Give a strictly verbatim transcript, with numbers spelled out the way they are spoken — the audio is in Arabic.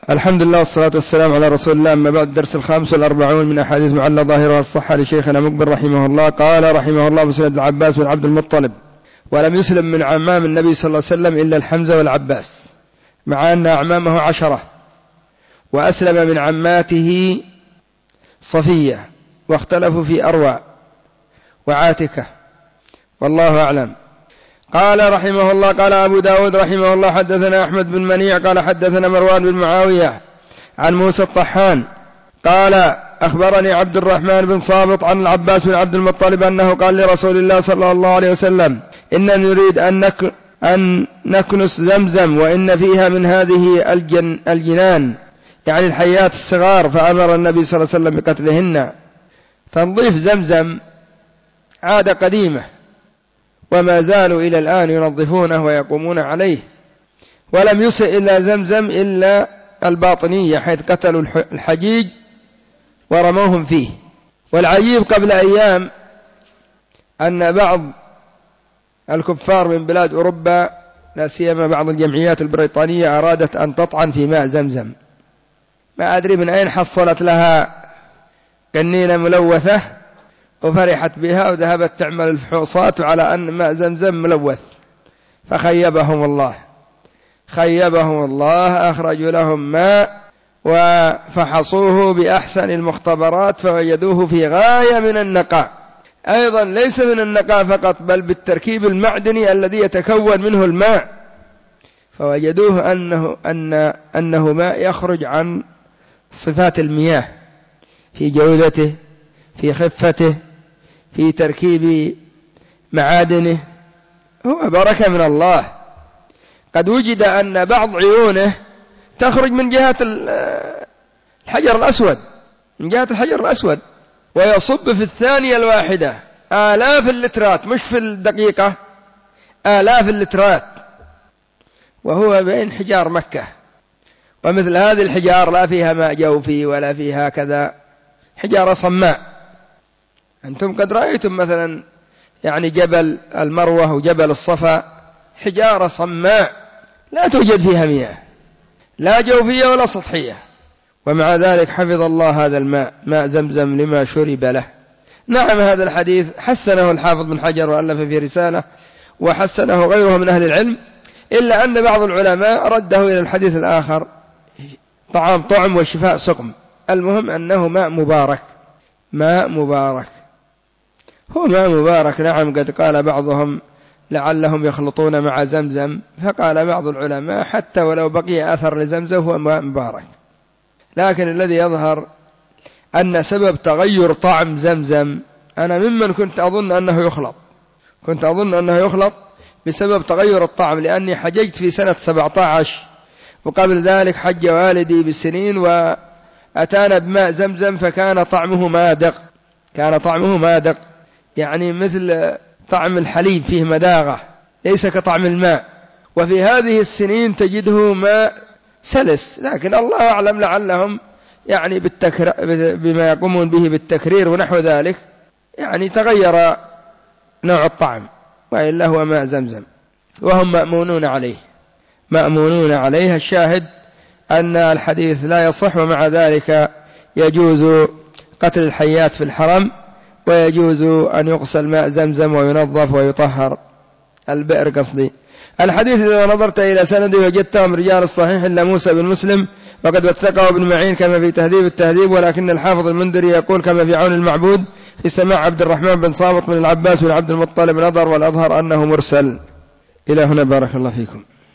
الحمد لله والصلاة والسلام على رسول الله. أما بعد، الدرس الخامس والأربعون من أحاديث معلى ظاهرها الصحة لشيخنا مقبل رحمه الله. قال رحمه الله: مسند العباس بن عبد المطلب، ولم يسلم من عمام النبي صلى الله عليه وسلم إلا الحمزة والعباس، مع أن أعمامه عشرة، وأسلم من عماته صفية، واختلفوا في أروى وعاتكة، والله أعلم. قال رحمه الله: قال أبو داود رحمه الله: حدثنا أحمد بن منيع قال حدثنا مروان بن معاوية عن موسى الطحان قال أخبرني عبد الرحمن بن صابط عن العباس بن عبد المطلب أنه قال لرسول الله صلى الله عليه وسلم: إننا نريد أن, نك أن نكنس زمزم، وإن فيها من هذه الجن الجنان، يعني الحيات الصغار، فأمر النبي صلى الله عليه وسلم بقتلهن. تنظيف زمزم عادة قديمة، وما زالوا إلى الآن ينظفونه ويقومون عليه، ولم يسئ إلا زمزم إلا الباطنية، حيث قتلوا الحجيج ورموهم فيه. والعجيب قبل أيام أن بعض الكفار من بلاد أوروبا، لا سيما بعض الجمعيات البريطانية، أرادت أن تطعن في ماء زمزم. ما أدري من أين حصلت لها قنينة ملوثة وفرحت بها وذهبت تعمل الفحوصات على أن ماء زمزم ملوث، فخيبهم الله خيبهم الله أخرجوا لهم ماء وفحصوه بأحسن المختبرات فوجدوه في غاية من النقاء، أيضا ليس من النقاء فقط، بل بالتركيب المعدني الذي يتكون منه الماء، فوجدوه أنه, أن أنه ماء يخرج عن صفات المياه في جودته، في خفته، في تركيب معادنه، هو بركة من الله. قد وجد أن بعض عيونه تخرج من جهة الحجر الأسود من جهة الحجر الأسود ويصب في الثانية الواحدة آلاف اللترات، مش في الدقيقة، آلاف اللترات، وهو بين حجار مكة. ومثل هذه الحجار لا فيها ماء جوفي ولا فيها كذا، حجارة صماء. أنتم قد رأيتم مثلا يعني جبل المروة وجبل الصفا، حجارة صماء لا توجد فيها مياه، لا جوفية ولا سطحية، ومع ذلك حفظ الله هذا الماء، ماء زمزم، لما شرب له. نعم، هذا الحديث حسنه الحافظ بن حجر وألف في رسالة، وحسنه غيره من أهل العلم، إلا أن بعض العلماء رده إلى الحديث الآخر: طعام طعم وشفاء سقم. المهم أنه ماء مبارك، ماء مبارك، هو ماء مبارك. نعم، قد قال بعضهم لعلهم يخلطون مع زمزم، فقال بعض العلماء حتى ولو بقي أثر لزمزم هو ماء مبارك. لكن الذي يظهر أن سبب تغير طعم زمزم، أنا ممن كنت أظن أنه يخلط كنت أظن أنه يخلط بسبب تغير الطعم، لأني حججت في سنة سبعة عشر، وقبل ذلك حج والدي بسنين وأتانا بماء زمزم، فكان طعمه مادق كان طعمه مادق يعني مثل طعم الحليب، فيه مداغة، ليس كطعم الماء. وفي هذه السنين تجده ماء سلس، لكن الله أعلم، لعلهم يعني بالتكر... بما يقومون به بالتكرير ونحو ذلك، يعني تغير نوع الطعم، وإلا هو ماء زمزم، وهم مأمونون عليه مأمونون عليه. الشاهد أن الحديث لا يصح، ومع ذلك يجوز قتل الحيات في الحرم، ويجوز أن يغسل ماء زمزم وينظف ويطهر البئر قصدي. الحديث إذا نظرت إلى سنده وجدته من رجال الصحيح إلا موسى بن مسلم، وقد وثقه ابن معين كما في تهذيب التهذيب، ولكن الحافظ المنذري يقول كما في عون المعبود في سماع عبد الرحمن بن صابط من العباس بن عبد المطلب نظر، والأظهر أنه مرسل. إلى هنا، بارك الله فيكم.